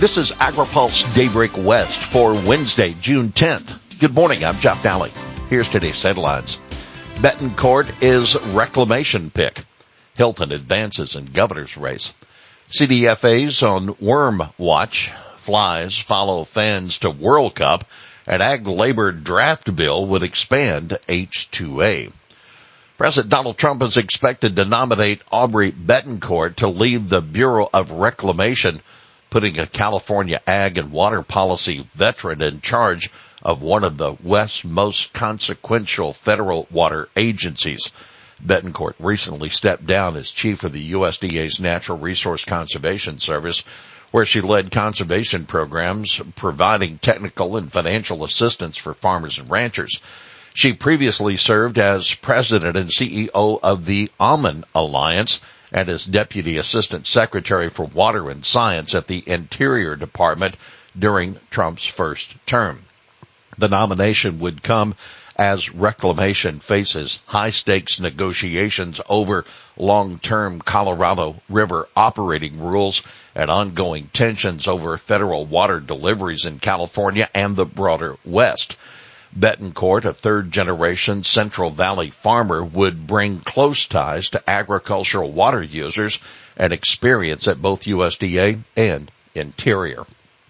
This is AgriPulse Daybreak West for Wednesday, June 10th. Good morning, I'm Jeff Daly. Here's today's headlines. Betancourt is reclamation pick. Hilton advances in governor's race. CDFA's on worm watch. Flies follow fans to World Cup. An ag labor draft bill would expand H-2A. President Donald Trump is expected to nominate Aubrey Betancourt to lead the Bureau of Reclamation, putting a California ag and water policy veteran in charge of one of the West's most consequential federal water agencies. Betancourt recently stepped down as chief of the USDA's Natural Resource Conservation Service, where she led conservation programs providing technical and financial assistance for farmers and ranchers. She previously served as president and CEO of the Almond Alliance and as Deputy Assistant Secretary for Water and Science at the Interior Department during Trump's first term. The nomination would come as Reclamation faces high-stakes negotiations over long-term Colorado River operating rules and ongoing tensions over federal water deliveries in California and the broader West. Betancourt, a third-generation Central Valley farmer, would bring close ties to agricultural water users and experience at both USDA and Interior.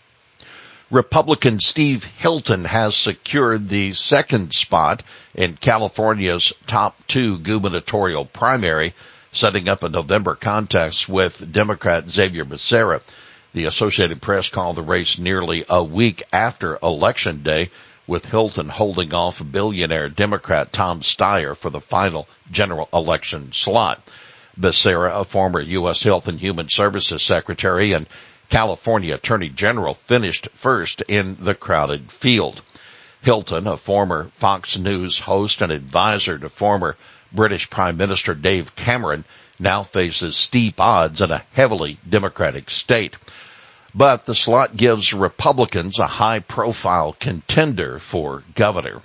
Republican Steve Hilton has secured the second spot in California's top two gubernatorial primary, setting up a November contest with Democrat Xavier Becerra. The Associated Press called the race nearly a week after Election Day, with Hilton holding off billionaire Democrat Tom Steyer for the final general election slot. Becerra, a former U.S. Health and Human Services Secretary and California Attorney General, finished first in the crowded field. Hilton, a former Fox News host and advisor to former British Prime Minister Dave Cameron, now faces steep odds in a heavily Democratic state. But the slot gives Republicans a high-profile contender for governor.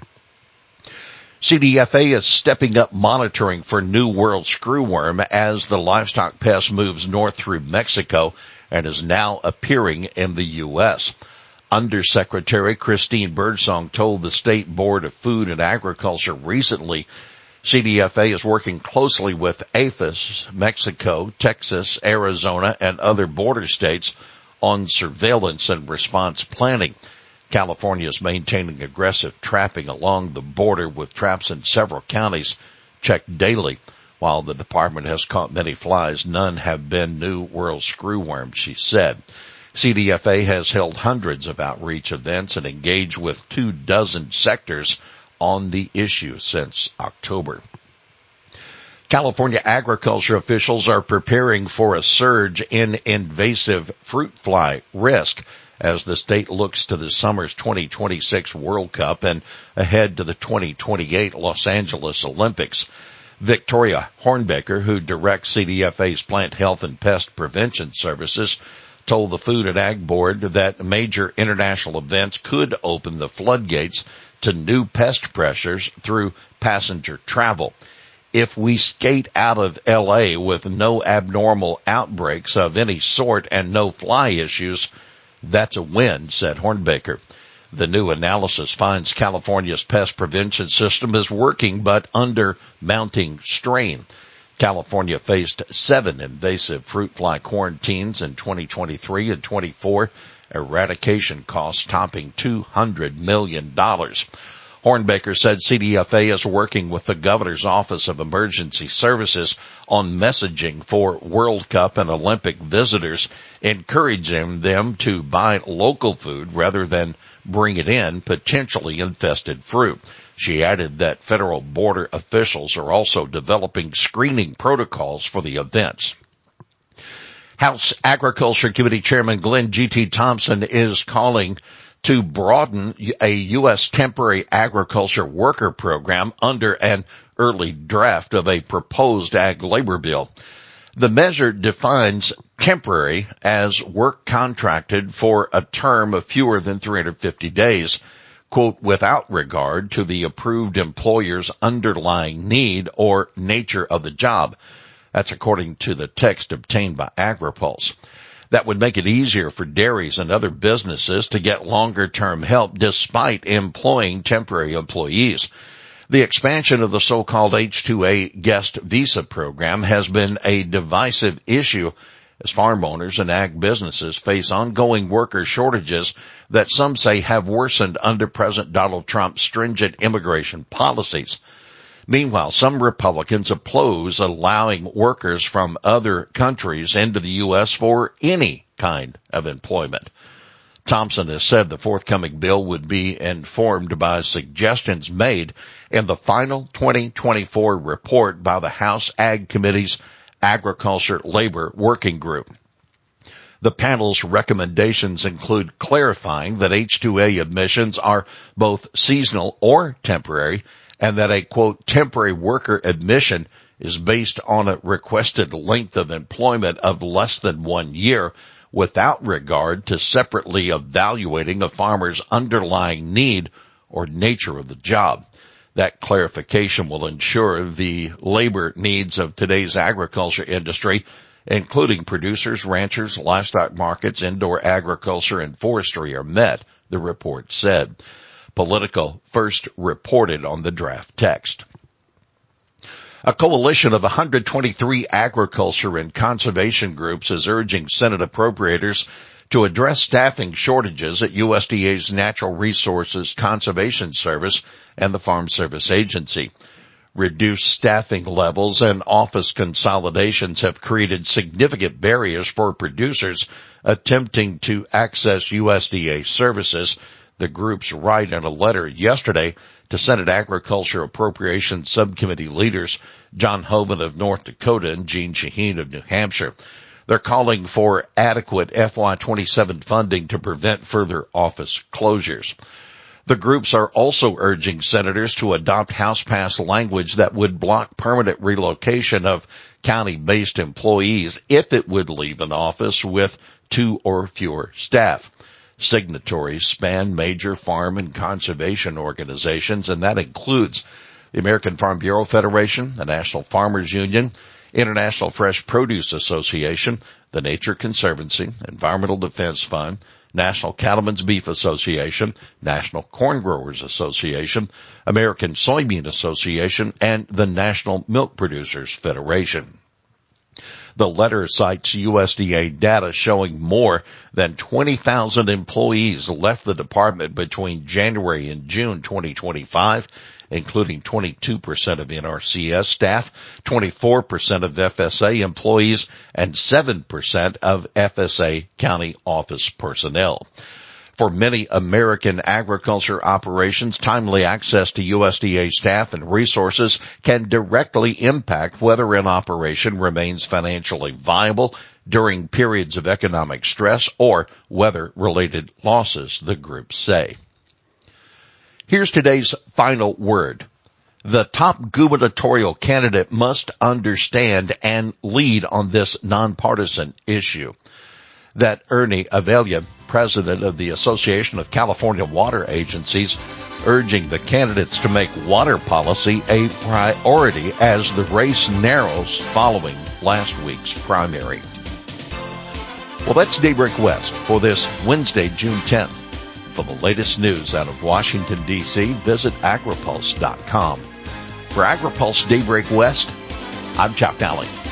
CDFA is stepping up monitoring for New World screwworm as the livestock pest moves north through Mexico and is now appearing in the U.S. Undersecretary Christine Birdsong told the State Board of Food and Agriculture recently CDFA is working closely with APHIS, Mexico, Texas, Arizona, and other border states on surveillance and response planning. California is maintaining aggressive trapping along the border with traps in several counties checked daily. While the department has caught many flies, none have been New World screwworm, she said. CDFA has held hundreds of outreach events and engaged with 24 sectors on the issue since October. California agriculture officials are preparing for a surge in invasive fruit fly risk as the state looks to the summer's 2026 World Cup and ahead to the 2028 Los Angeles Olympics. Victoria Hornbaker, who directs CDFA's Plant Health and Pest Prevention Services, told the Food and Ag Board that major international events could open the floodgates to new pest pressures through passenger travel. If we skate out of L.A. with no abnormal outbreaks of any sort and no fly issues, that's a win, said Hornbaker. The new analysis finds California's pest prevention system is working but under mounting strain. California faced 7 invasive fruit fly quarantines in 2023 and 24, eradication costs topping $200 million. Hornbaker said CDFA is working with the Governor's Office of Emergency Services on messaging for World Cup and Olympic visitors, encouraging them to buy local food rather than bring it in potentially infested fruit. She added that federal border officials are also developing screening protocols for the events. House Agriculture Committee Chairman Glenn G.T. Thompson is calling to broaden a U.S. temporary agriculture worker program under an early draft of a proposed ag labor bill. The measure defines temporary as work contracted for a term of fewer than 350 days, quote, without regard to the approved employer's underlying need or nature of the job. That's according to the text obtained by AgriPulse. That would make it easier for dairies and other businesses to get longer-term help despite employing temporary employees. The expansion of the so-called H-2A guest visa program has been a divisive issue as farm owners and ag businesses face ongoing worker shortages that some say have worsened under President Donald Trump's stringent immigration policies. Meanwhile, some Republicans oppose allowing workers from other countries into the U.S. for any kind of employment. Thompson has said the forthcoming bill would be informed by suggestions made in the final 2024 report by the House Ag Committee's Agriculture Labor Working Group. The panel's recommendations include clarifying that H-2A admissions are both seasonal or temporary, and that a, quote, temporary worker admission is based on a requested length of employment of less than 1 year, without regard to separately evaluating a farmer's underlying need or nature of the job. That clarification will ensure the labor needs of today's agriculture industry, including producers, ranchers, livestock markets, indoor agriculture, and forestry, are met, the report said. Politico first reported on the draft text. A coalition of 123 agriculture and conservation groups is urging Senate appropriators to address staffing shortages at USDA's Natural Resources Conservation Service and the Farm Service Agency. Reduced staffing levels and office consolidations have created significant barriers for producers attempting to access USDA services. The groups write in a letter yesterday to Senate Agriculture Appropriations Subcommittee leaders John Hoeven of North Dakota and Gene Shaheen of New Hampshire. They're calling for adequate FY27 funding to prevent further office closures. The groups are also urging senators to adopt House-passed language that would block permanent relocation of county-based employees if it would leave an office with 2 or fewer staff. Signatories span major farm and conservation organizations, and that includes the American Farm Bureau Federation, the National Farmers Union, International Fresh Produce Association, the Nature Conservancy, Environmental Defense Fund, National Cattlemen's Beef Association, National Corn Growers Association, American Soybean Association, and the National Milk Producers Federation. The letter cites USDA data showing more than 20,000 employees left the department between January and June 2025, including 22% of NRCS staff, 24% of FSA employees, and 7% of FSA county office personnel. For many American agriculture operations, timely access to USDA staff and resources can directly impact whether an operation remains financially viable during periods of economic stress or weather-related losses, the groups say. Here's today's final word. The top gubernatorial candidate must understand and lead on this nonpartisan issue. That Ernie Avelia, president of the Association of California Water Agencies, urging the candidates to make water policy a priority as the race narrows following last week's primary. Well, that's Daybreak West for this Wednesday, June 10th. For the latest news out of Washington, D.C., visit agripulse.com. For AgriPulse Daybreak West, I'm Chuck Nally.